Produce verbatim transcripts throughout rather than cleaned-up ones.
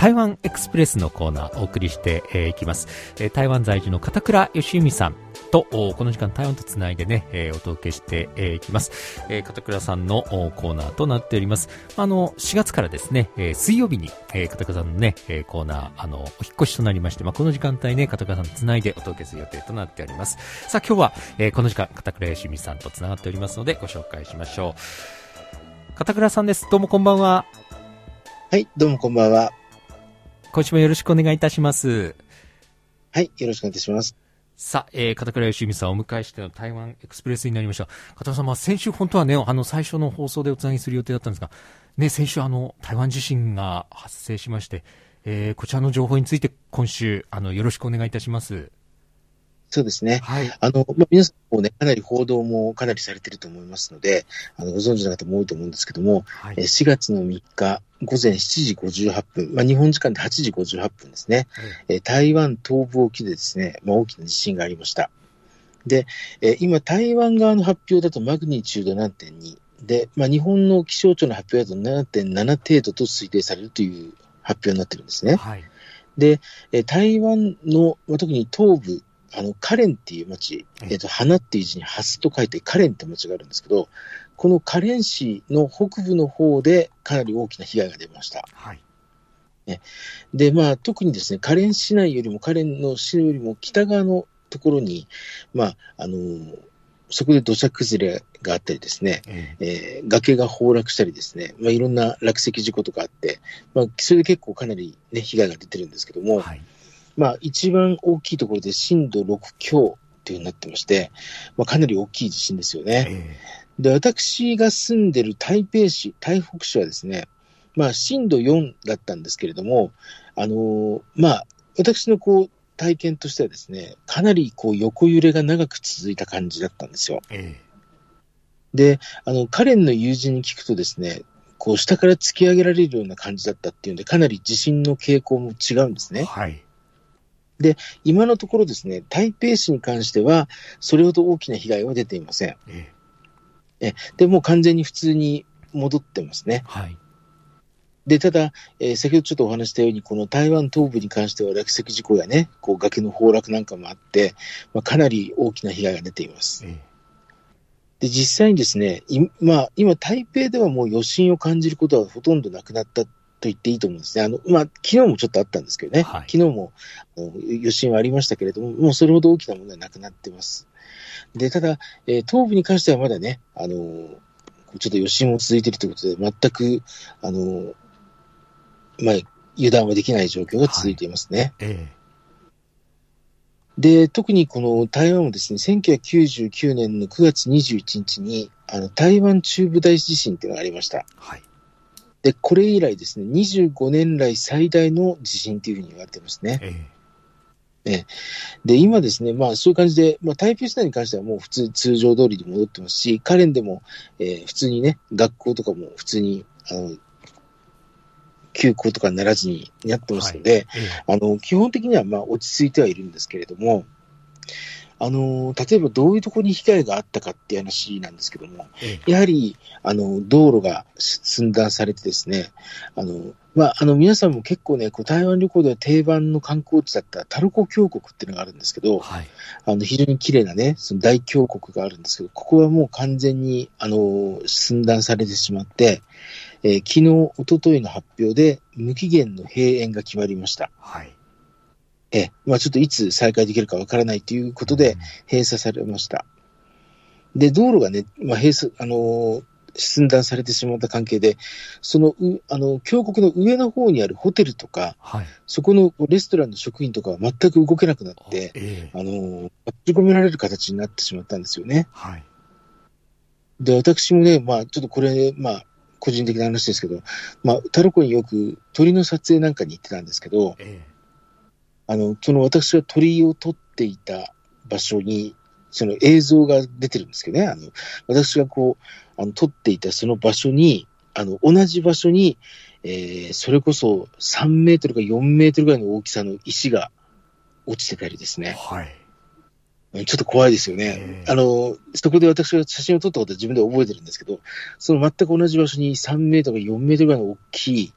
台湾エクスプレスのコーナーをお送りしてい、えー、きます、えー、台湾在住の片倉義文さんとこの時間台湾とつないでね、えー、お届けしてい、えー、きます、えー、片倉さんのコーナーとなっております。あのしがつからですね、えー、水曜日に、えー、片倉さんのね、えー、コーナーあのお引っ越しとなりまして、まあ、この時間帯ね片倉さんとつないでお届けする予定となっております。さあ今日は、えー、この時間片倉義文さんとつながっておりますのでご紹介しましょう。片倉さんです。どうもこんばんは。 はい、どうもこんばんは。 今週もよろしくお願いいたします。 はい、よろしくお願いいたします。 さあ、えー、片倉義文さんをお迎えしての台湾エクスプレスになりました。片倉さん、まあ、先週本当はね、あの最初の放送でおつなぎする予定だったんですが、ね、先週あの台湾地震が発生しまして、えー、こちらの情報について今週あのよろしくお願いいたします。 そうですね。 はい。 あの、まあ、皆さんもね、かなり報道もかなりされていると思いますので、あの、ご存知の方も多いと思うんですけども、はい、しがつのみっか、ごぜんしちじごじゅうはっぷん、まあ、日本時間ではちじごじゅうはっぷんですね。うん、台湾東部沖でですね、まあ、大きな地震がありました。で、今、台湾側の発表だとマグニチュード ななてんに で、まあ、日本の気象庁の発表だと ななてんなな 程度と推定されるという発表になってるんですね。はい、で、台湾の、まあ、特に東部、あの、カレンっていう町、えっと、花っていう字にハスと書いてカレンって町があるんですけど、このカレン市の北部の方でかなり大きな被害が出ました。はい。ね、で、まあ、特にですね、カレン市内よりも、カレンの市よりも北側のところに、まあ、あのー、そこで土砂崩れがあったりですね、えーえー、崖が崩落したりですね、まあ、いろんな落石事故とかあって、まあ、それで結構かなりね、被害が出てるんですけども、はい、まあ、一番大きいところで震度ろくきょうという風になってまして、まあ、かなり大きい地震ですよね。えー、で、私が住んでる台北市、台北市はですね、まあ、震度よんだったんですけれども、あのー、まあ、私のこう、体験としてはですね、かなりこう横揺れが長く続いた感じだったんですよ。えー、で、あの、カレンの友人に聞くとですね、こう下から突き上げられるような感じだったっていうんで、かなり地震の傾向も違うんですね。はい。で、今のところですね、台北市に関しては、それほど大きな被害は出ていません。えー、えで、もう完全に普通に戻ってますね。はい。で、ただ、えー、先ほどちょっとお話したように、この台湾東部に関しては落石事故やね、こう崖の崩落なんかもあって、まあ、かなり大きな被害が出ています。えー、で、実際にですね、いまあ、今、台北ではもう余震を感じることはほとんどなくなったと言っていいと思うんですね。あの、まあ、昨日もちょっとあったんですけどね、はい、昨日も余震はありましたけれども、もうそれほど大きなものはなくなっています。で、ただ、えー、東部に関してはまだね、あのー、ちょっと余震も続いているということで、全く、あのー、まあ、油断はできない状況が続いていますね。はい、えー、で、特にこの台湾もですね、せんきゅうひゃくきゅうじゅうきゅうねんのくがつにじゅういちにちに、あの、台湾中部大地震というのがありました。はい。で、これ以来ですね、にじゅうごねん来最大の地震というふうに言われていますね。えーえー、で、今ですね、まあそういう感じで、まあ台北市内に関してはもう普通、通常通りで戻ってますし、カレンでも、えー、普通にね、学校とかも普通に、あの、休校とかにならずになってますので、はいええ、あの基本的にはまあ落ち着いてはいるんですけれども、あの例えばどういうところに被害があったかっていう話なんですけども、ええ、やはりあの道路が寸断されてですね、あのまあ、あの皆さんも結構ね、こう台湾旅行では定番の観光地だったタルコ峡谷っていうのがあるんですけど、はい、あの非常に綺麗なね、その大峡谷があるんですけど、ここはもう完全にあの寸断されてしまって、えー、昨日、一昨日の発表で無期限の閉園が決まりました。はい。えー、まあちょっといつ再開できるかわからないということで閉鎖されました。うん、で、道路がね、まあ閉鎖、あのー、寸断されてしまった関係で、その、うあの、峡谷の上の方にあるホテルとか、はい、そこのレストランの職員とかは全く動けなくなって、あ、えー、あのー、閉じ込められる形になってしまったんですよね。はい。で、私もね、まあちょっとこれ、まあ、個人的な話ですけど、まあ、タルコによく鳥の撮影なんかに行ってたんですけど、ええ、あの、その私が鳥を撮っていた場所に、その映像が出てるんですけどね、あの、私がこう、あの、撮っていたその場所に、あの、同じ場所に、えー、それこそさんメートルかよんメートルぐらいの大きさの石が落ちてたりですね。はい。ちょっと怖いですよね。あの、そこで私が写真を撮ったことは自分で覚えてるんですけど、その全く同じ場所にさんメートルかよんメートルぐらいの大きい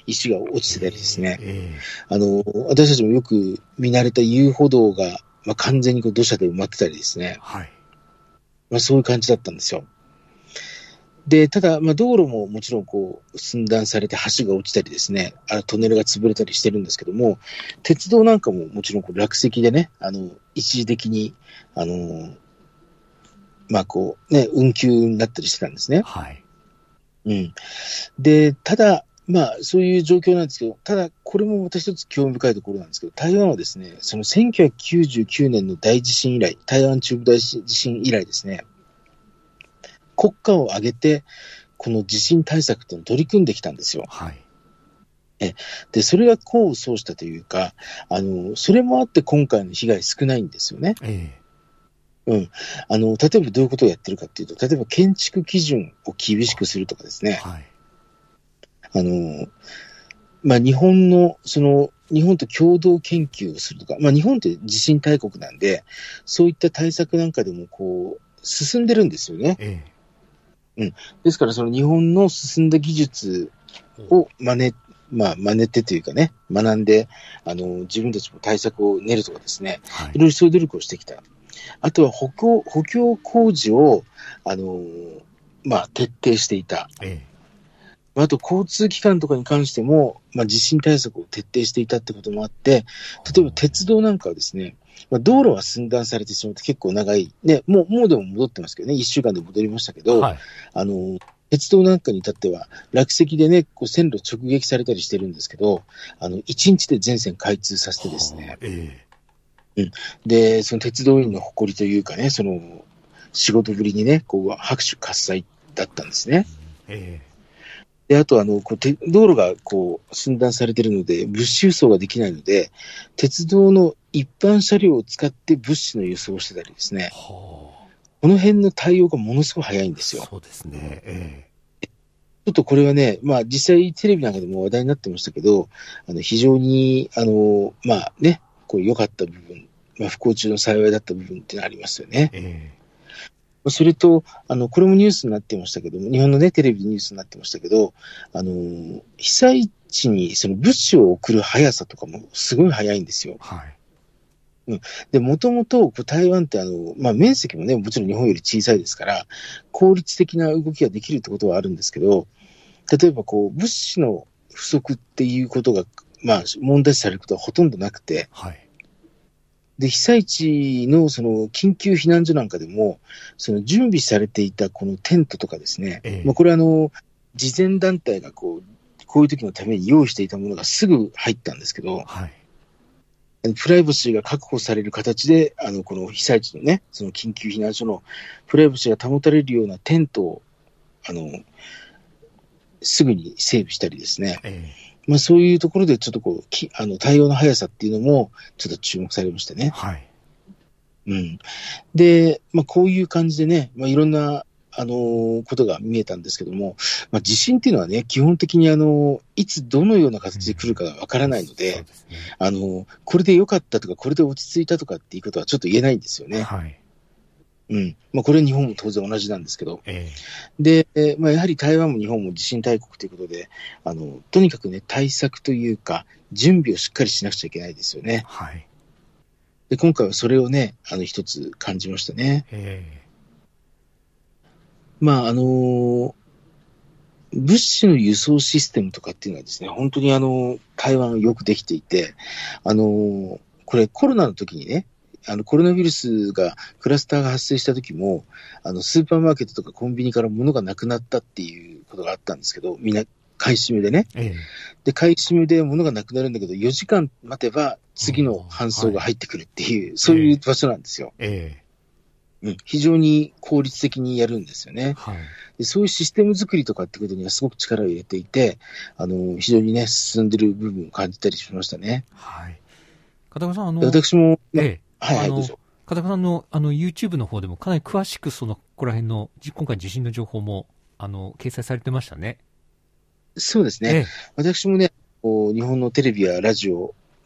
石が落ちてたりですね。 えー、あの、私たちもよく見慣れた遊歩道が、まあ、完全にこう土砂で埋まってたりですね。 はい。 まあ、そういう感じだったんですよ。で、ただ、まあ、道路ももちろんこう寸断されて橋が落ちたりですね、あトンネルが潰れたりしてるんですけども、鉄道なんかももちろんこう落石でね、あの一時的にあのまあこうね運休になったりしてたんですね。 はい。 うん。で、ただまあそういう状況なんですけど、ただこれもまた一つ興味深いところなんですけど、台湾はですね、そのせんきゅうひゃくきゅうじゅうきゅうねんの大地震以来、台湾中部大地震以来ですね。国家を挙げて、この地震対策っていうのを取り組んできたんですよ。 はい。 えで、それが功を奏したというか、あの、それもあって今回の被害少ないんですよね。 えうん。あの、例えばどういうことをやってるかっていうと、例えば建築基準を厳しくするとかですね。 はい。 あの、まあ、日本の、その、日本と共同研究をするとか、まあ、日本って地震大国なんで、そういった対策なんかでもこう、進んでるんですよね。 ええ。 うん。ですから、その日本の進んだ技術を真似、まあ、真似てというかね、学んで、あの、自分たちも対策を練るとかですね、 はい。 いろいろそういう努力をしてきた。あとは補強、補強工事を、あの、まあ、徹底していた。 ええ。 あと、交通機関とかに関しても、まあ、地震対策を徹底していたってこともあって、例えば鉄道なんかはですね、まあ、道路は寸断されてしまって結構長い。ね、もう、もうでも戻ってますけどね、いっしゅうかんで戻りましたけど、 はい。 あの、鉄道なんかに至っては、落石でね、こう線路直撃されたりしてるんですけど、あの、いちにちで全線開通させてですね、 えうん。で、その鉄道員の誇りというかね、その、仕事ぶりにね、こう、拍手喝采だったんですね。 え。ええ。 で、あと、あの、こう、道路がこう、寸断されているので、物資輸送ができないので、鉄道の一般車両を使って物資の輸送をしてたりですね。 はあ。 この辺の対応がものすごい早いんですよ。 そうですね。ええ。 ちょっとこれはね、まあ実際テレビなんかでも話題になってましたけど、あの非常に、あの、まあね、こう良かった部分、まあ不幸中の幸いだった部分ってのはありますよね。 ええ。 それと、あの、これもニュースになってましたけども、日本のね、テレビニュースになってましたけど、あの、被災地にその物資を送る速さとかもすごい速いんですよ。 はい。 で、もともと台湾ってあの、まあ、面積もね、もちろん日本より小さいですから、効率的な動きができるってことはあるんですけど、例えばこう、物資の不足っていうことが、まあ、問題視されることはほとんどなくて、 はい。 で、被災地のその緊急避難所なんかでも、その準備されていたこのテントとかですね、 ええ。 まあ、これはあの、慈善団体がこう、こういう時のために用意していたものがすぐ入ったんですけど、 はい。 プライバシーが確保される形で、あの、この被災地のね、その緊急避難所のプライバシーが保たれるようなテントを、あの、すぐに整備したりですね。 ええ。 まあそういうところでちょっとこう、きあの、対応の速さっていうのもちょっと注目されましたね。 はい。 うん。で、まあこういう感じでね、まあいろんな、あのーことが見えたんですけども、まあ地震っていうのはね、基本的にあの、いつどのような形で来るかがわからないので、 そうですね。 あの、これで良かったとか、これで落ち着いたとかっていうことはちょっと言えないんですよね。 はい。 うん。まあこれは日本も当然同じなんですけど。 えで、えまあやはり台湾も日本も地震大国ということで、あの、とにかくね、対策というか、準備をしっかりしなくちゃいけないですよね。 え。はい。 で、今回はそれをね、あの、一つ感じましたね。 ええ。 まあ、あの、物資の輸送システムとかっていうのはですね、本当にあの、台湾はよくできていて、あの、これコロナの時にね、あの、コロナウイルスが、クラスターが発生した時も、あの、スーパーマーケットとかコンビニから物がなくなったっていうことがあったんですけど、みんな買い占めでね。 ええ。 で、買い占めで物がなくなるんだけど、よじかん待てば次の搬送が入ってくるっていう、そういう場所なんですよ。 ええ。 うん、非常に効率的にやるんですよね。 はい。 でそういうシステム作りとかってことにはすごく力を入れていて、あの、非常にね、進んでる部分を感じたりしましたね。 はい。片岡さん、あの、 私も、 ええ。 はいはい、 あのどうぞ。 片岡さんの、あの、YouTube の方でもかなり詳しくその、ここら辺の、じ今回地震の情報も、あの、掲載されてましたね。 そうですね。 ええ。 私もね、こう日本のテレビやラジオ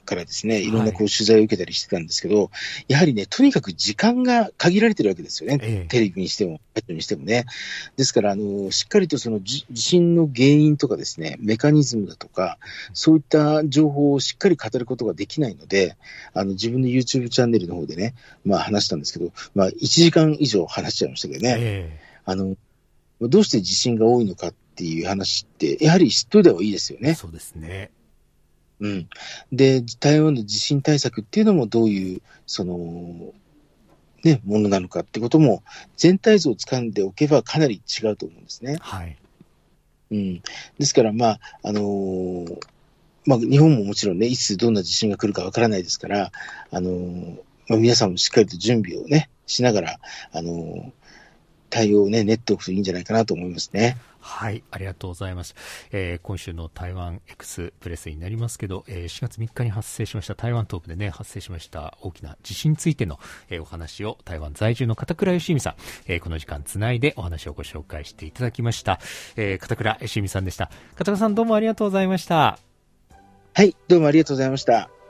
からですね、いろんなこう取材を受けたりしてたんですけど、はい、やはりね、とにかく時間が限られてるわけですよね。ええ、テレビにしても、ラジオにしてもね。ですから、あの、しっかりとその地震の原因とかですね、メカニズムだとか、そういった情報をしっかり語ることができないので、あの、自分の YouTube チャンネルの方でね、まあ話したんですけど、まあいちじかん以上話しちゃいましたけどね。ええ、あの、どうして地震が多いのかっていう話って、やはり知っておいた方がいいですよね。 そうですね。 うん。で、台湾の地震対策っていうのもどういう、その、ね、ものなのかってことも、全体像を掴んでおけばかなり違うと思うんですね。 はい。 うん。ですから、まあ、あのー、まあ、日本ももちろんね、いつどんな地震が来るかわからないですから、あのー、まあ、皆さんもしっかりと準備をね、しながら、あのー、対応をね、練っておくといいんじゃないかなと思いますね。 はい、ありがとうございます。えー、今週の台湾エクスプレスになりますけど、えー、しがつみっかに発生しました台湾東部でね、発生しました大きな地震についての、えー、お話を台湾在住の片倉義美さん、えー、この時間つないでお話をご紹介していただきました。えー、片倉義美さんでした。片倉さんどうもありがとうございました。 はい、どうもありがとうございました。